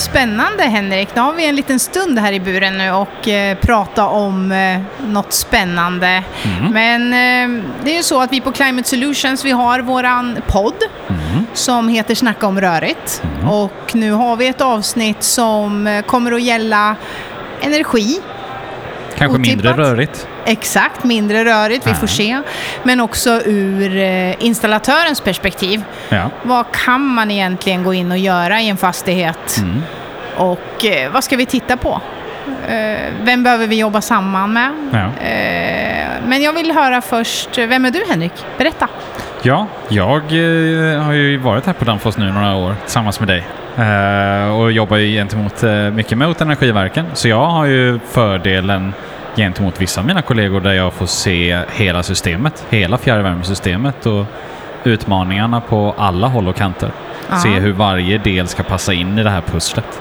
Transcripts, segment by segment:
Spännande, Henrik. Nu har vi en liten stund här i buren nu och prata om något spännande. Men det är ju så att vi på Climate Solutions, vi har våran podd som heter Snacka om rörigt. Och nu har vi ett avsnitt som kommer att gälla energi. Kanske otippat. Mindre rörigt. Exakt, mindre rörigt, vi får se. Men också ur installatörens perspektiv. Ja. Vad kan man egentligen gå in och göra i en fastighet? Och vad ska vi titta på? Vem behöver vi jobba samman med? Ja. Men jag vill höra först, vem är du, Henrik? Berätta. Ja, jag har ju varit här på Danfoss nu några år tillsammans med dig. Och jobbar ju gentemot mycket mot Energiverken. Så jag har ju fördelen gentemot vissa av mina kollegor där jag får se hela systemet, hela fjärrvärmesystemet och utmaningarna på alla håll och kanter. Se hur varje del ska passa in i det här pusslet.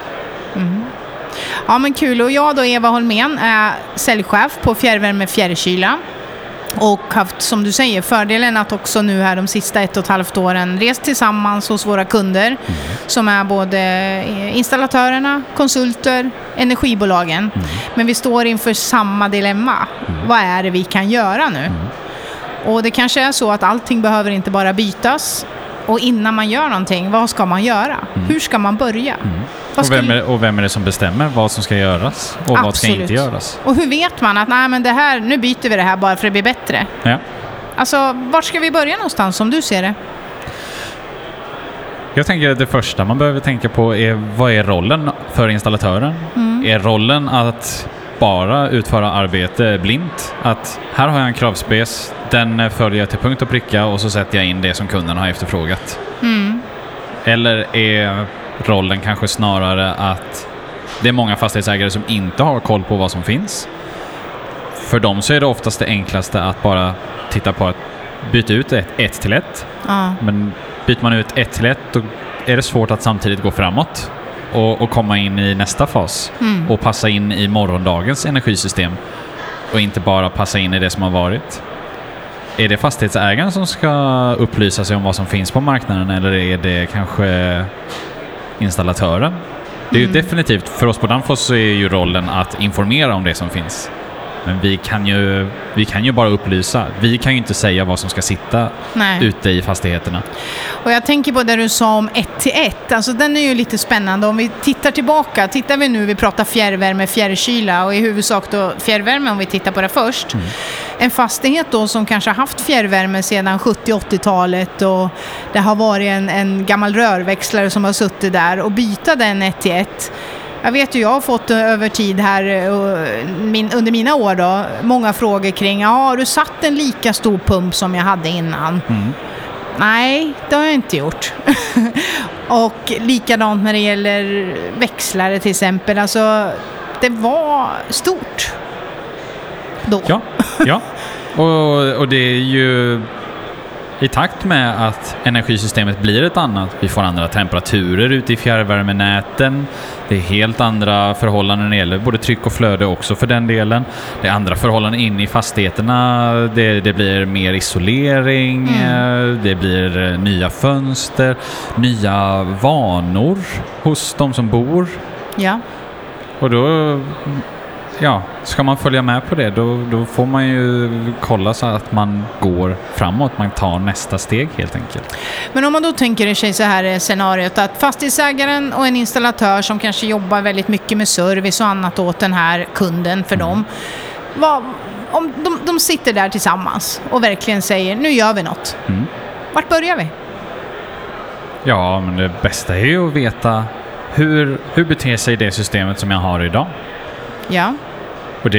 Ja, men kul. Och jag då, Eva Holmén, är säljchef på Fjärrvärme Fjärrkyla. Och haft, som du säger, fördelen att också nu här de sista 1,5 åren rest tillsammans hos våra kunder som är både installatörerna, konsulter, energibolagen. Men vi står inför samma dilemma. Vad är det vi kan göra nu? Och det kanske är så att allting behöver inte bara bytas. Och innan man gör någonting, vad ska man göra? Hur ska man börja? Och vem är det som bestämmer vad som ska göras och vad ska inte göras? Och hur vet man att nej, men det här, nu byter vi det här bara för att det blir bättre? Ja. Alltså, vart ska vi börja någonstans som du ser det? Jag tänker att det första man behöver tänka på är vad är rollen för installatören? Är rollen att bara utföra arbete blint? Att här har jag en kravspec, den följer jag till punkt och pricka och så sätter jag in det som kunden har efterfrågat. Eller är rollen kanske snarare att det är många fastighetsägare som inte har koll på vad som finns. För dem så är det oftast det enklaste att bara titta på att byta ut ett till ett. Men byter man ut ett till ett, då är det svårt att samtidigt gå framåt och komma in i nästa fas och passa in i morgondagens energisystem och inte bara passa in i det som har varit. Är det fastighetsägaren som ska upplysa sig om vad som finns på marknaden eller är det kanske installatören? Det är ju definitivt, för oss på Danfoss så är ju rollen att informera om det som finns. Men vi kan ju bara upplysa. Vi kan ju inte säga vad som ska sitta ute i fastigheterna. Och jag tänker på det du sa om 1-1. Alltså den är ju lite spännande. Om vi tittar tillbaka, vi pratar fjärrvärme, fjärrkyla och i huvudsak då fjärrvärme om vi tittar på det först. En fastighet då som kanske har haft fjärrvärme sedan 70-80-talet och det har varit en gammal rörväxlare som har suttit där och byta den 1-1. Jag vet ju, jag har fått över tid här under mina år då, många frågor kring, har du satt en lika stor pump som jag hade innan? Nej, det har jag inte gjort. Och likadant när det gäller växlare till exempel, alltså det var stort då. Ja. Och det är ju i takt med att energisystemet blir ett annat. Vi får andra temperaturer ute i fjärrvärmenäten. Det är helt andra förhållanden när det gäller både tryck och flöde också för den delen. Det är andra förhållanden in i fastigheterna. Det blir mer isolering. Det blir nya fönster. Nya vanor hos de som bor. Ja. Och då... Ja, ska man följa med på det då får man ju kolla så att man går framåt, man tar nästa steg helt enkelt. Men om man då tänker sig så här scenariot att fastighetsägaren och en installatör som kanske jobbar väldigt mycket med service och annat åt den här kunden för dem. Om de sitter där tillsammans och verkligen säger nu gör vi något. Vart börjar vi? Ja, men det bästa är ju att veta hur beter sig det systemet som jag har idag. Ja. Och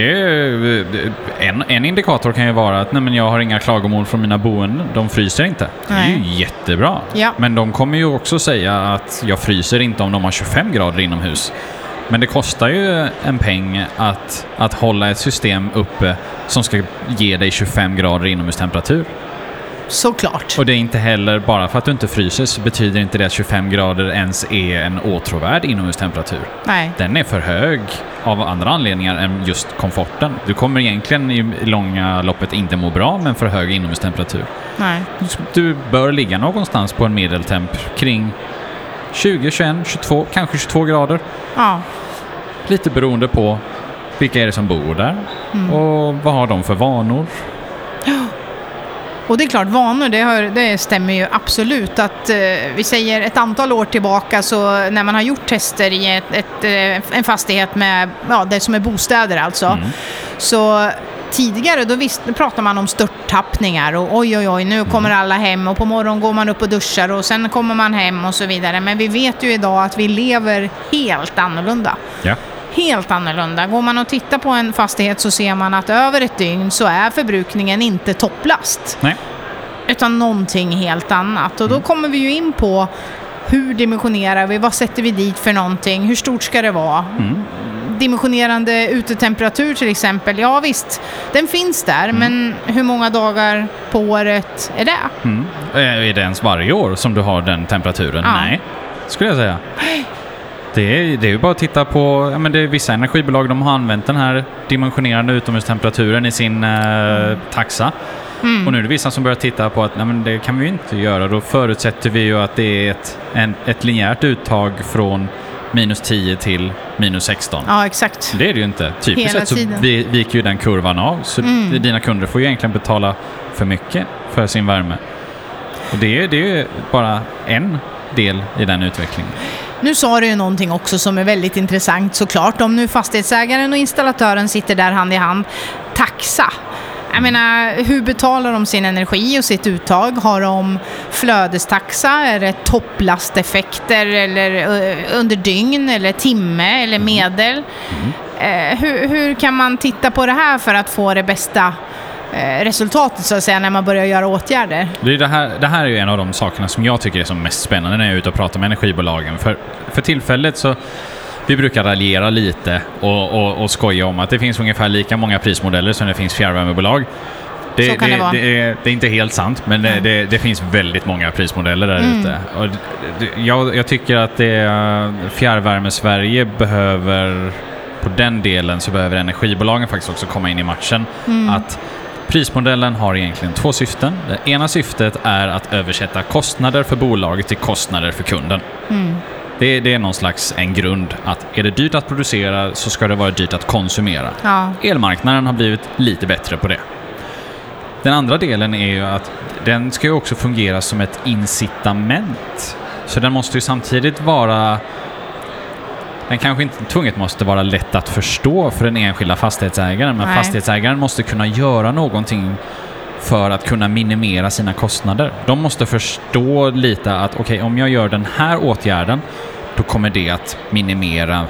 en indikator kan ju vara att jag har inga klagomål från mina boenden. De fryser inte. Det är ju jättebra. Ja. Men de kommer ju också säga att jag fryser inte om de har 25 grader inomhus. Men det kostar ju en peng att hålla ett system uppe som ska ge dig 25 grader inomhustemperatur. Såklart. Och det är inte heller, bara för att du inte fryser så betyder inte det att 25 grader ens är en åtråvärd inomhustemperatur. Nej. Den är för hög av andra anledningar än just komforten. Du kommer egentligen i långa loppet inte må bra med för hög inomhustemperatur. Nej. Du bör ligga någonstans på en medeltemp kring 20, 21, 22, kanske 22 grader. Ja. Lite beroende på vilka är det som bor där och vad har de för vanor. Och det är klart, vanor, det stämmer ju absolut att vi säger ett antal år tillbaka, så när man har gjort tester i en fastighet med det som är bostäder alltså, så tidigare då pratar man om störttappningar och oj, nu kommer alla hem och på morgonen går man upp och duschar och sen kommer man hem och så vidare. Men vi vet ju idag att vi lever helt annorlunda. Ja. Helt annorlunda. Går man och tittar på en fastighet så ser man att över ett dygn så är förbrukningen inte topplast. Nej. Utan någonting helt annat. Och då kommer vi ju in på hur dimensionerar vi, vad sätter vi dit för någonting, hur stort ska det vara? Dimensionerande utetemperatur till exempel, ja visst, den finns där, men hur många dagar på året är det? Är det ens varje år som du har den temperaturen? Ja. Nej, skulle jag säga. Det är ju bara att titta på, det är vissa energibolag, de har använt den här dimensionerande utomhustemperaturen i sin taxa. Och nu är det vissa som börjar titta på att det kan vi ju inte göra. Då förutsätter vi ju att det är ett linjärt uttag från minus 10 till minus 16. Ja, exakt. Det är det ju inte. Typiskt sett så viker ju den kurvan av. Så dina kunder får ju egentligen betala för mycket för sin värme. Och det är ju bara en del i den utvecklingen. Nu sa du ju någonting också som är väldigt intressant såklart. Om nu fastighetsägaren och installatören sitter där hand i hand. Taxa. Jag menar, hur betalar de sin energi och sitt uttag? Har de flödestaxa? Är det topplasteffekter eller under dygn eller timme eller medel? Hur kan man titta på det här för att få det bästa resultatet så att säga när man börjar göra åtgärder? Det här är ju en av de sakerna som jag tycker är som mest spännande när jag är ute och pratar med energibolagen. För tillfället så vi brukar raljera lite och skoja om att det finns ungefär lika många prismodeller som det finns fjärrvärmebolag. Det är inte helt sant, men det finns väldigt många prismodeller där ute. Och jag tycker att fjärrvärme Sverige behöver, på den delen så behöver energibolagen faktiskt också komma in i matchen. Att prismodellen har egentligen två syften. Det ena syftet är att översätta kostnader för bolaget till kostnader för kunden. Det är någon slags en grund att är det dyrt att producera så ska det vara dyrt att konsumera. Ja. Elmarknaden har blivit lite bättre på det. Den andra delen är ju att den ska ju också fungera som ett incitament. Så den måste ju samtidigt vara... Den kanske inte tvunget måste vara lätt att förstå för den enskilda fastighetsägaren. Men fastighetsägaren måste kunna göra någonting för att kunna minimera sina kostnader. De måste förstå lite att okej, om jag gör den här åtgärden då kommer det att minimera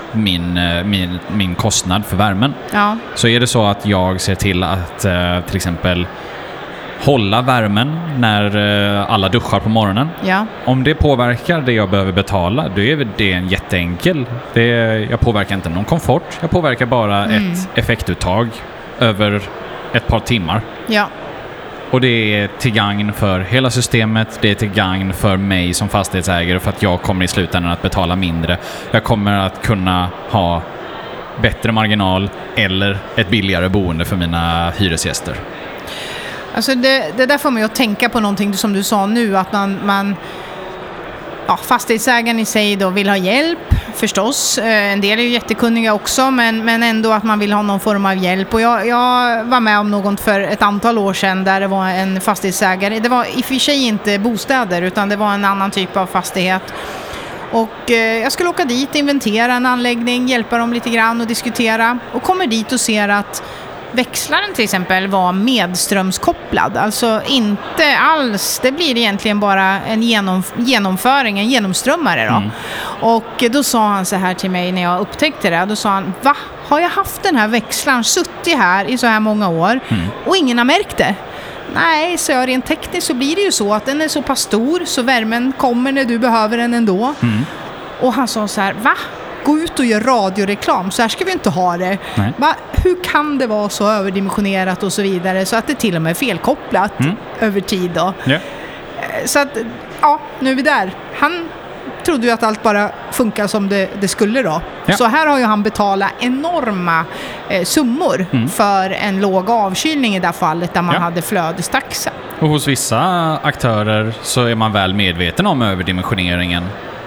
min kostnad för värmen. Ja. Så är det så att jag ser till att till exempel hålla värmen när alla duschar på morgonen. Ja. Om det påverkar det jag behöver betala, då är det en jätteenkel. Jag påverkar inte någon komfort. Jag påverkar bara ett effektuttag över ett par timmar. Ja. Och det är till gagn för hela systemet. Det är till gagn för mig som fastighetsägare för att jag kommer i slutändan att betala mindre. Jag kommer att kunna ha bättre marginal eller ett billigare boende för mina hyresgäster. Alltså det där får mig att tänka på någonting som du sa nu, att man fastighetsägaren i sig då vill ha hjälp förstås. En del är ju jättekunniga också, men ändå att man vill ha någon form av hjälp. Och jag var med om något för ett antal år sedan där det var en fastighetsägare. Det var i och för sig inte bostäder utan det var en annan typ av fastighet. Och jag skulle åka dit, inventera en anläggning, hjälpa dem lite grann och diskutera. Och kommer dit och ser att växlaren till exempel var medströmskopplad. Alltså inte alls, det blir egentligen bara en genomföring, en genomströmmare då. Och då sa han så här till mig när jag upptäckte det. Då sa han, va? Har jag haft den här växlaren suttit här i så här många år och ingen har märkt det? Nej, så rent tekniskt så blir det ju så att den är så pass stor så värmen kommer när du behöver den ändå. Och han sa så här, va? Gå ut och gör radioreklam, så här ska vi inte ha det. Hur kan det vara så överdimensionerat och så vidare så att det till och med är felkopplat över tid då? Yeah. Så att, nu är vi där. Han trodde ju att allt bara funkar som det skulle då. Yeah. Så här har ju han betalat enorma summor för en låg avkylning i det här fallet där man hade flödestaxa. Och hos vissa aktörer så är man väl medveten om överdimensioneringen.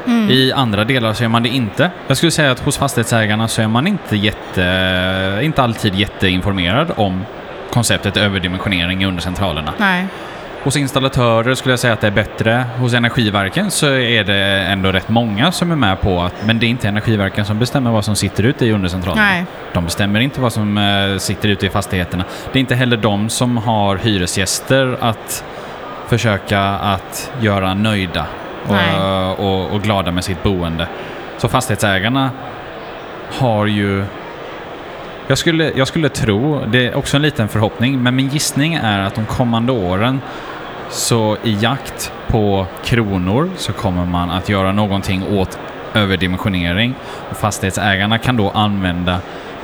I andra delar så är man det inte. Jag skulle säga att hos fastighetsägarna så är man inte alltid jätteinformerad om konceptet överdimensionering i undercentralerna. Nej. Hos installatörer skulle jag säga att det är bättre. Hos Energiverken så är det ändå rätt många som är med på att, men det är inte Energiverken som bestämmer vad som sitter ute i undercentralen. Nej. De bestämmer inte vad som sitter ute i fastigheterna. Det är inte heller de som har hyresgäster att försöka att göra nöjda och glada med sitt boende. Så fastighetsägarna har ju... Jag skulle tro, det är också en liten förhoppning, men min gissning är att de kommande åren så i jakt på kronor så kommer man att göra någonting åt överdimensionering. Och fastighetsägarna kan då använda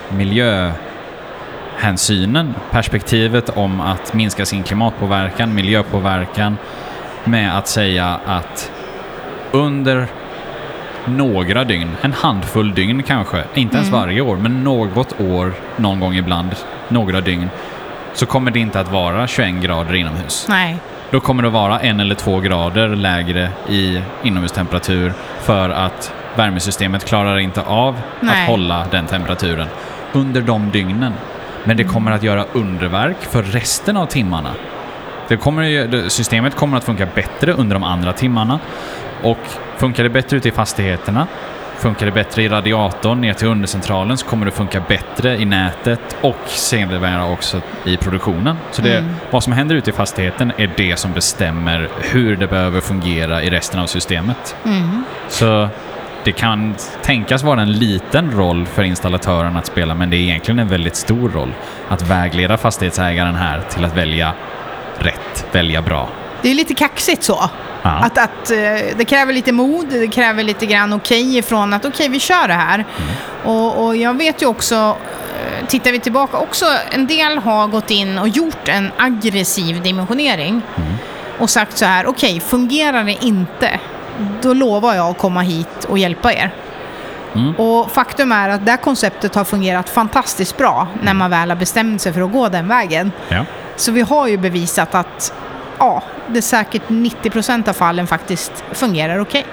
miljöhänsynen, perspektivet om att minska sin klimatpåverkan, miljöpåverkan, med att säga att under några dygn, en handfull dygn kanske, inte ens varje år, men något år, någon gång ibland, några dygn, så kommer det inte att vara 21 grader inomhus. Nej. Då kommer det vara 1 eller 2 grader lägre i inomhustemperatur för att värmesystemet klarar inte av att hålla den temperaturen under de dygnen. Men det kommer att göra underverk för resten av timmarna. Systemet kommer att funka bättre under de andra timmarna. Och funkar det bättre ute i fastigheterna, funkar det bättre i radiatorn ner till undercentralen, så kommer det funka bättre i nätet och senare också i produktionen. Så vad som händer ute i fastigheten är det som bestämmer hur det behöver fungera i resten av systemet. Så det kan tänkas vara en liten roll för installatören att spela, men det är egentligen en väldigt stor roll att vägleda fastighetsägaren här till att välja rätt, välja bra. Det är lite kaxigt så. Ja. Att det kräver lite mod, det kräver lite grann ifrån att vi kör det här. Och jag vet ju också, tittar vi tillbaka också, en del har gått in och gjort en aggressiv dimensionering och sagt så här, fungerar det inte, då lovar jag att komma hit och hjälpa er. Och faktum är att det här konceptet har fungerat fantastiskt bra när man väl har bestämt sig för att gå den vägen. Ja. Så vi har ju bevisat att det är säkert 90% av fallen faktiskt fungerar okej.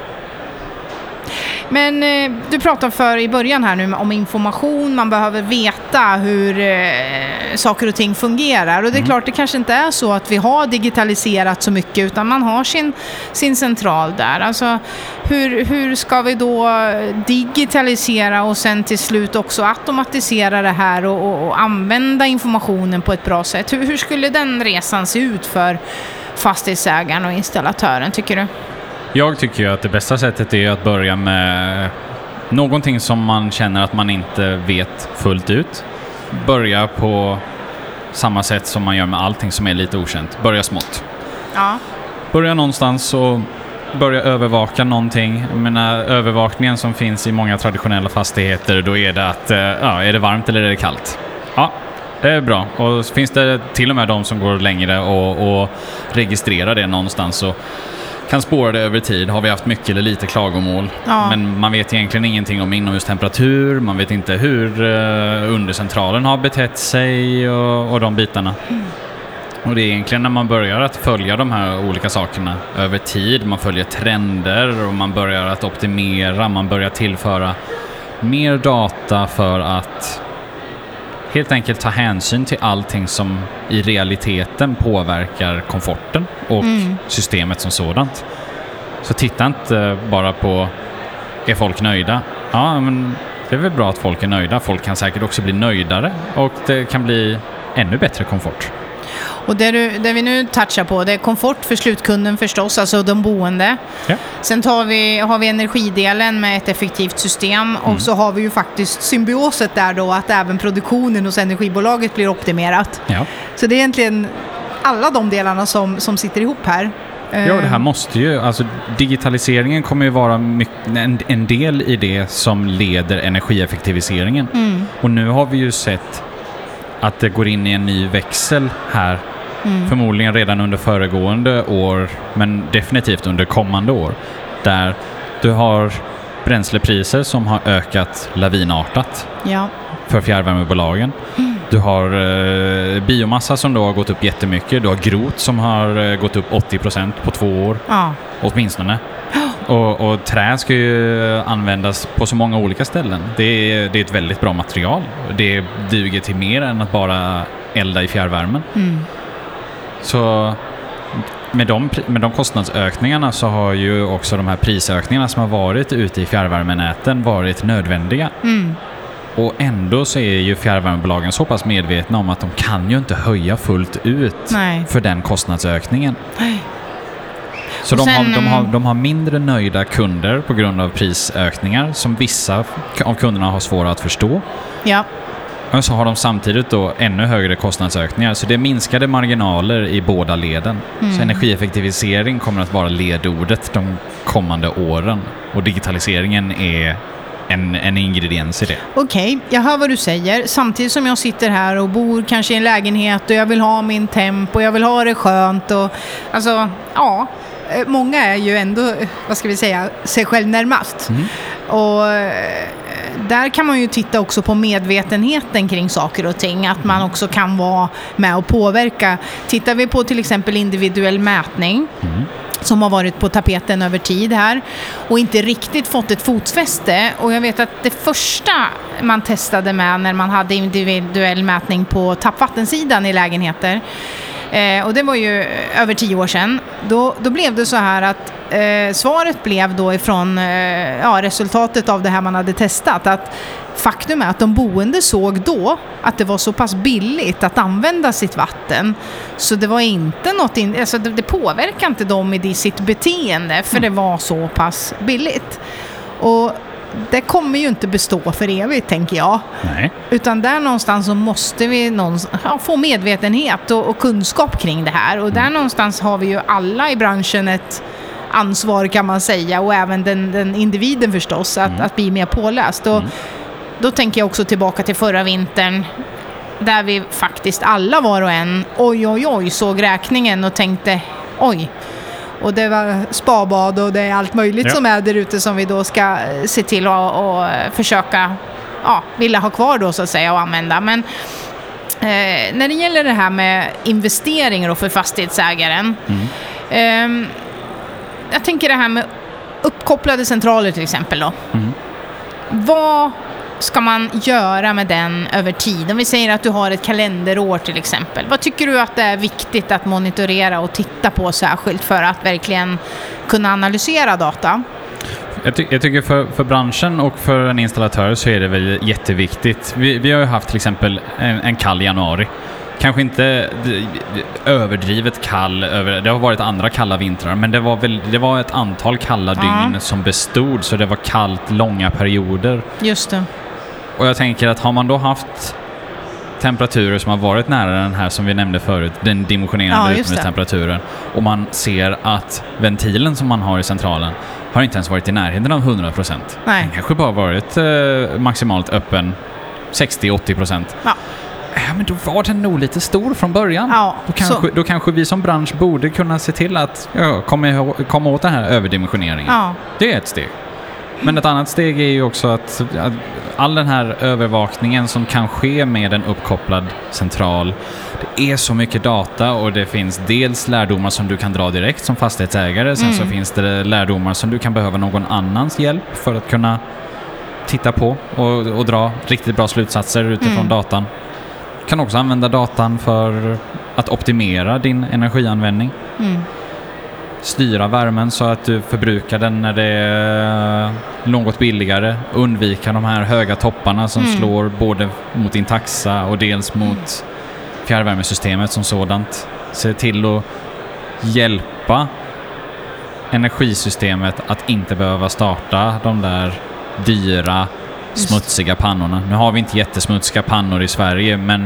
Men du pratade i början här nu om information, man behöver veta hur saker och ting fungerar, och det är klart, det kanske inte är så att vi har digitaliserat så mycket, utan man har sin central där. Alltså hur ska vi då digitalisera och sen till slut också automatisera det här och använda informationen på ett bra sätt? Hur skulle den resan se ut för fastighetsägaren och installatören, tycker du? Jag tycker ju att det bästa sättet är att börja med någonting som man känner att man inte vet fullt ut. Börja på samma sätt som man gör med allting som är lite okänt. Börja smått. Ja. Börja någonstans och börja övervaka någonting. Jag menar, övervakningen som finns i många traditionella fastigheter, då är det att är det varmt eller är det kallt? Ja, det är bra. Och så finns det till och med de som går längre och registrerar det någonstans och kan spåra det över tid. Har vi haft mycket eller lite klagomål. Ja. Men man vet egentligen ingenting om inomhustemperatur. Man vet inte hur undercentralen har betett sig och de bitarna. Och det är egentligen när man börjar att följa de här olika sakerna över tid. Man följer trender och man börjar att optimera. Man börjar tillföra mer data för att helt enkelt ta hänsyn till allting som i realiteten påverkar komforten och systemet som sådant. Så titta inte bara på, är folk nöjda? Ja, men det är väl bra att folk är nöjda. Folk kan säkert också bli nöjdare och det kan bli ännu bättre komfort. Och det vi nu touchar på, det är komfort för slutkunden förstås, alltså de boende. Ja. Sen har vi energidelen med ett effektivt system och så har vi ju faktiskt symbioset där då, att även produktionen hos energibolaget blir optimerat. Ja. Så det är egentligen alla de delarna som sitter ihop här. Ja, det här måste ju, alltså digitaliseringen kommer ju vara en del i det som leder energieffektiviseringen. Och nu har vi ju sett att det går in i en ny växel här. Förmodligen redan under föregående år, men definitivt under kommande år, där du har bränslepriser som har ökat lavinartat för fjärrvärmebolagen. Du har biomassa som då har gått upp jättemycket. Du har grot som har gått upp 80% på 2 år. Åtminstone. Och trä ska ju användas på så många olika ställen. Det är ett väldigt bra material. Det duger till mer än att bara elda i fjärrvärmen. Så med de kostnadsökningarna så har ju också de här prisökningarna som har varit ute i fjärrvärmenäten varit nödvändiga. Och ändå så är ju fjärrvärmebolagen så pass medvetna om att de kan ju inte höja fullt ut för den kostnadsökningen. Så de har mindre nöjda kunder på grund av prisökningar som vissa av kunderna har svårt att förstå. Ja. Och så har de samtidigt då ännu högre kostnadsökningar. Så det är minskade marginaler i båda leden. Så energieffektivisering kommer att vara ledordet de kommande åren. Och digitaliseringen är en ingrediens i det. Okej, jag hör vad du säger. Samtidigt som jag sitter här och bor kanske i en lägenhet och jag vill ha min temp och jag vill ha det skönt. Och, alltså, ja, många är ju ändå, vad ska vi säga, sig själv närmast. Och där kan man ju titta också på medvetenheten kring saker och ting. Att man också kan vara med och påverka. Tittar vi på till exempel individuell mätning som har varit på tapeten över tid här och inte riktigt fått ett fotfäste. Och jag vet att det första man testade med när man hade individuell mätning på tappvattensidan i lägenheter, och det var ju över 10 år sedan, då blev det så här att svaret blev då ifrån resultatet av det här man hade testat, att faktum är att de boende såg då att det var så pass billigt att använda sitt vatten, så det var inte något alltså det påverkade inte dem i sitt beteende, för det var så pass billigt. Och det kommer ju inte bestå för evigt, tänker jag. Nej. Utan där någonstans så måste vi få medvetenhet och kunskap kring det här. Och där någonstans har vi ju alla i branschen ett ansvar, kan man säga. Och även den individen förstås, att bli mer påläst. Och då tänker jag också tillbaka till förra vintern, där vi faktiskt alla var och en såg räkningen och tänkte oj. Och det var spabad och det är allt möjligt som är där ute som vi då ska se till och försöka vilja ha kvar då, så att säga, och använda. Men när det gäller det här med investeringar och för fastighetsägaren, jag tänker det här med uppkopplade centraler till exempel då. Vad ska man göra med den över tid? Om vi säger att du har ett kalenderår till exempel. Vad tycker du att det är viktigt att monitorera och titta på särskilt för att verkligen kunna analysera data? Jag tycker för branschen och för en installatör så är det väl jätteviktigt. Vi har ju haft till exempel en kall januari. Kanske inte överdrivet kall, det har varit andra kalla vintrar, men det var ett antal kalla dygn som bestod, så det var kallt långa perioder. Just det. Och jag tänker att har man då haft temperaturer som har varit nära den här som vi nämnde förut, den dimensionerande utomhustemperaturen, och man ser att ventilen som man har i centralen har inte ens varit i närheten av 100%. Den kanske bara varit maximalt öppen 60-80%. Ja, men då var den nog lite stor från början. Ja, då kanske vi som bransch borde kunna se till att komma åt den här överdimensioneringen. Ja. Det är ett steg. Men ett annat steg är ju också att all den här övervakningen som kan ske med en uppkopplad central, det är så mycket data, och det finns dels lärdomar som du kan dra direkt som fastighetsägare, sen så finns det lärdomar som du kan behöva någon annans hjälp för att kunna titta på och dra riktigt bra slutsatser utifrån datan. Du kan också använda datan för att optimera din energianvändning. Styra värmen så att du förbrukar den när det är något billigare. Undvika de här höga topparna som slår både mot din taxa och dels mot fjärrvärmesystemet som sådant. Se till att hjälpa energisystemet att inte behöva starta de där dyra, smutsiga pannorna. Nu har vi inte jättesmutsiga pannor i Sverige, men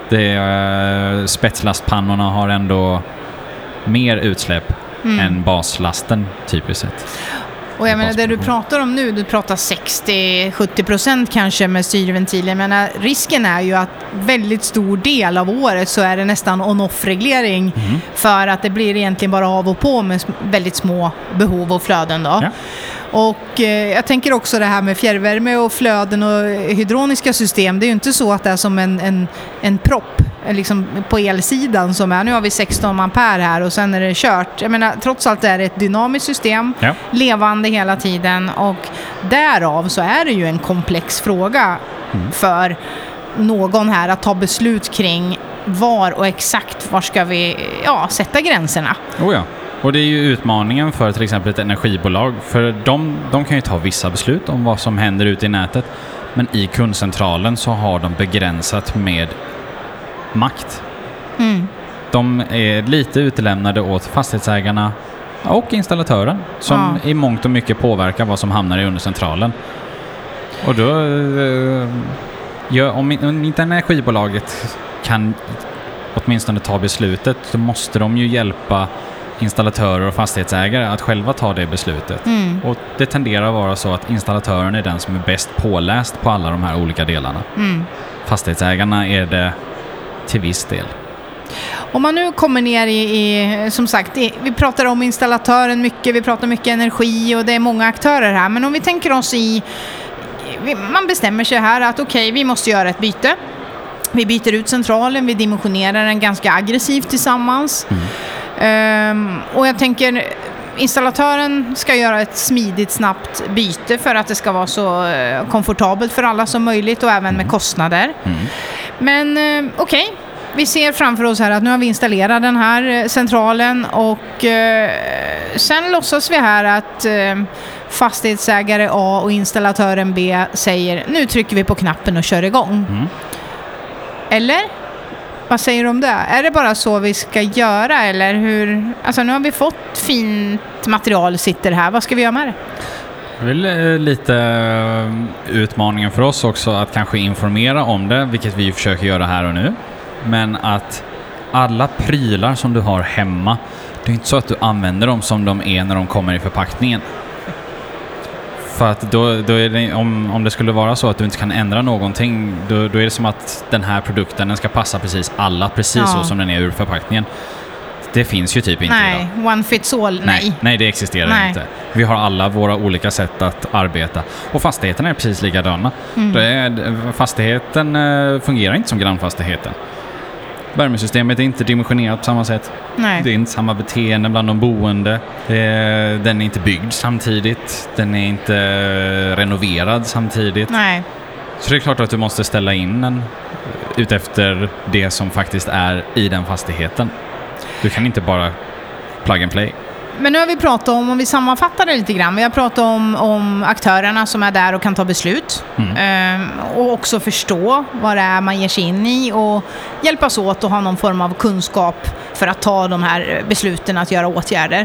spetslastpannorna har ändå mer utsläpp än baslasten typiskt sett. Och jag menar, det du pratar om nu, du pratar 60-70% kanske med styrventiler, men risken är ju att väldigt stor del av året så är det nästan on-off-reglering för att det blir egentligen bara av och på med väldigt små behov och flöden då. Ja. Och jag tänker också det här med fjärrvärme och flöden och hydroniska system. Det är ju inte så att det är som en propp liksom på elsidan som är, nu har vi 16 ampere här och sen är det kört. Jag menar, trots allt är det ett dynamiskt system, levande hela tiden, och därav så är det ju en komplex fråga för någon här att ta beslut kring var och exakt var ska vi sätta gränserna. Oh ja. Och det är ju utmaningen för till exempel ett energibolag, för de kan ju ta vissa beslut om vad som händer ute i nätet, men i kundcentralen så har de begränsat med makt. De är lite utelämnade åt fastighetsägarna och installatören som i mångt och mycket påverkar vad som hamnar i undercentralen. Och då om inte energibolaget kan åtminstone ta beslutet, så måste de ju hjälpa installatörer och fastighetsägare att själva ta det beslutet. Och det tenderar att vara så att installatören är den som är bäst påläst på alla de här olika delarna. Fastighetsägarna är det till viss del. Om man nu kommer ner i som sagt, vi pratar om installatören mycket, vi pratar mycket energi och det är många aktörer här, men om vi tänker oss man bestämmer sig här att okej, vi måste göra ett byte. Vi byter ut centralen, vi dimensionerar den ganska aggressivt tillsammans. Och jag tänker, installatören ska göra ett smidigt, snabbt byte för att det ska vara så komfortabelt för alla som möjligt och även med kostnader. Men okej, vi ser framför oss här att nu har vi installerat den här centralen och sen låtsas vi här att fastighetsägare A och installatören B säger nu trycker vi på knappen och kör igång. Eller? Vad säger du om det? Är det bara så vi ska göra eller hur? Alltså nu har vi fått fint material sitter här. Vad ska vi göra med det? Det är väl lite utmaningen för oss också att kanske informera om det, vilket vi försöker göra här och nu. Men att alla prylar som du har hemma, det är inte så att du använder dem som de är när de kommer i förpackningen. För att då är det, om det skulle vara så att du inte kan ändra någonting, då är det som att den här produkten den ska passa precis så som den är ur förpackningen. Det finns ju typ inte idag. Nej, one fits all, nej det existerar inte. Vi har alla våra olika sätt att arbeta. Och fastigheten är precis likadana. Fastigheten fungerar inte som grannfastigheten. Värmesystemet är inte dimensionerat på samma sätt. Nej. Det är inte samma beteende bland de boende. Den är inte byggd samtidigt. Den är inte renoverad samtidigt. Nej. Så det är klart att du måste ställa in den utefter det som faktiskt är i den fastigheten. Du kan inte bara plug and play. Men nu har vi pratat om vi sammanfattar det lite grann. Vi har pratat om aktörerna som är där och kan ta beslut. Och också förstå vad det är man ger sig in i och hjälpas åt och ha någon form av kunskap för att ta de här besluten att göra åtgärder.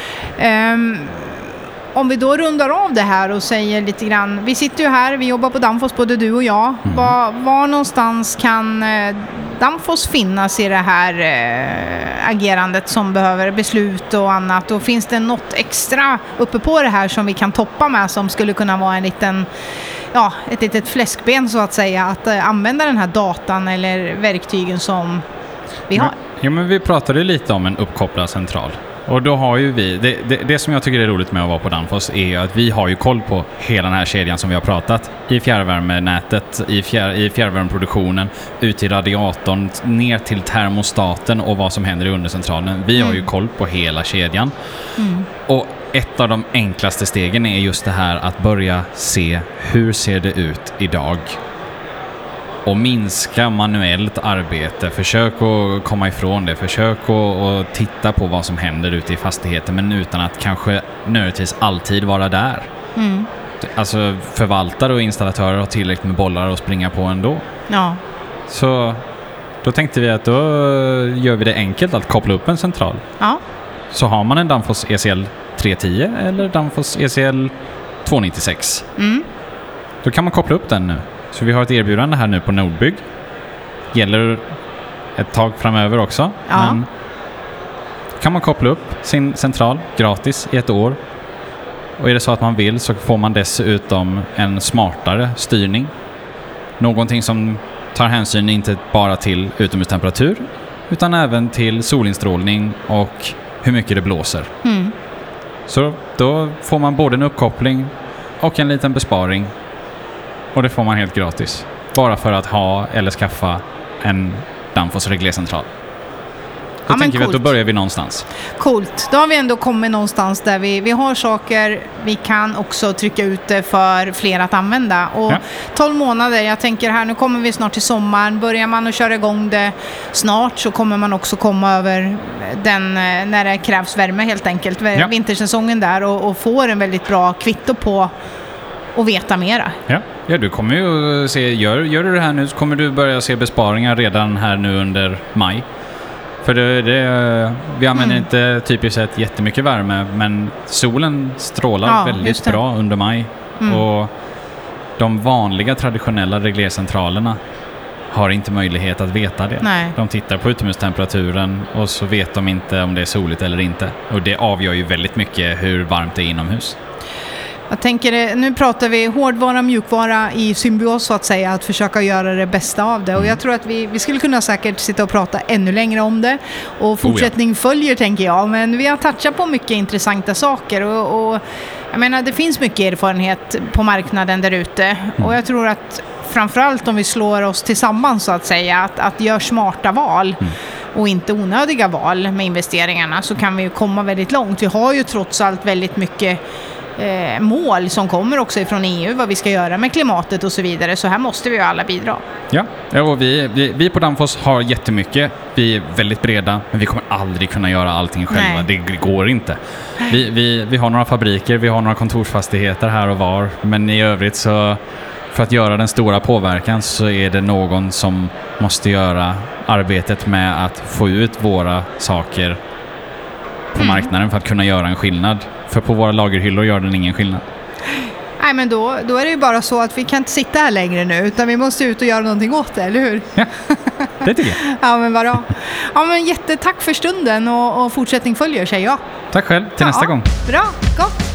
Om vi då rundar av det här och säger lite grann, vi sitter ju här, vi jobbar på Danfoss både du och jag. Var någonstans kan Danfoss finnas i det här agerandet som behöver beslut och annat? Och finns det något extra uppe på det här som vi kan toppa med som skulle kunna vara ett litet fläskben så att säga, att använda den här datan eller verktygen som vi har? Men vi pratade lite om en uppkopplad central. Och då har ju vi, det som jag tycker är roligt med att vara på Danfoss är att vi har ju koll på hela den här kedjan som vi har pratat. I fjärrvärmenätet, i fjärrvärmeproduktionen, ut i radiatorn, ner till termostaten och vad som händer i undercentralen. Vi har ju koll på hela kedjan. Och ett av de enklaste stegen är just det här att börja se hur ser det ut idag. Och minska manuellt arbete. Försök att komma ifrån det. Försök att titta på vad som händer ute i fastigheten, men utan att kanske nödvändigtvis alltid vara där. Alltså förvaltare och installatörer har tillräckligt med bollar att springa på ändå. Ja. Så då tänkte vi att då gör vi det enkelt att koppla upp en central. Ja. Så har man en Danfoss ECL 310 eller Danfoss ECL 296. Då kan man koppla upp den nu. Så vi har ett erbjudande här nu på Nordbygg. Gäller ett tag framöver också. Ja. Men kan man koppla upp sin central gratis i ett år. Och är det så att man vill så får man dessutom en smartare styrning. Någonting som tar hänsyn inte bara till utomhustemperatur utan även till solinstrålning och hur mycket det blåser. Så då får man både en uppkoppling och en liten besparing. Och det får man helt gratis. Bara för att ha eller skaffa en Danfoss reglercentral. Då tänker vi att då börjar vi någonstans. Coolt. Då har vi ändå kommit någonstans där vi har saker, vi kan också trycka ut det för fler att använda. Och 12 månader, jag tänker här, nu kommer vi snart till sommaren. Börjar man att köra igång det snart så kommer man också komma över den när det krävs värme helt enkelt. Vintersäsongen där och får en väldigt bra kvitto på och veta mera. Ja, du kommer ju se, gör du det här nu så kommer du börja se besparingar redan här nu under maj. För vi använder inte typiskt sett jättemycket värme, men solen strålar väldigt bra under maj. Och de vanliga traditionella reglercentralerna har inte möjlighet att veta det. Nej. De tittar på utomhustemperaturen och så vet de inte om det är soligt eller inte. Och det avgör ju väldigt mycket hur varmt det är inomhus. Jag tänker, nu pratar vi hårdvara, mjukvara i symbios så att säga, att försöka göra det bästa av det. Och jag tror att vi skulle kunna säkert sitta och prata ännu längre om det. Och fortsättning följer, tänker jag. Men vi har touchat på mycket intressanta saker. Och jag menar, det finns mycket erfarenhet på marknaden där ute. Och jag tror att framförallt om vi slår oss tillsammans så att säga, att göra smarta val och inte onödiga val med investeringarna, så kan vi komma väldigt långt. Vi har ju trots allt väldigt mycket mål som kommer också ifrån EU, vad vi ska göra med klimatet och så vidare. Så här måste vi ju alla bidra. Ja, och vi på Danfoss har jättemycket. Vi är väldigt breda, men vi kommer aldrig kunna göra allting själva. Nej. Det går inte. Vi har några fabriker, vi har några kontorsfastigheter här och var, men i övrigt så för att göra den stora påverkan så är det någon som måste göra arbetet med att få ut våra saker på marknaden för att kunna göra en skillnad. För på våra lagerhyllor gör den ingen skillnad. Nej, men då är det ju bara så att vi kan inte sitta här längre nu, utan vi måste ut och göra någonting åt det, eller hur? Ja, det tycker jag. Ja, men bra. Ja, men jättetack för stunden och fortsättning följer, säger jag. Tack själv, till nästa gång. Bra, gott.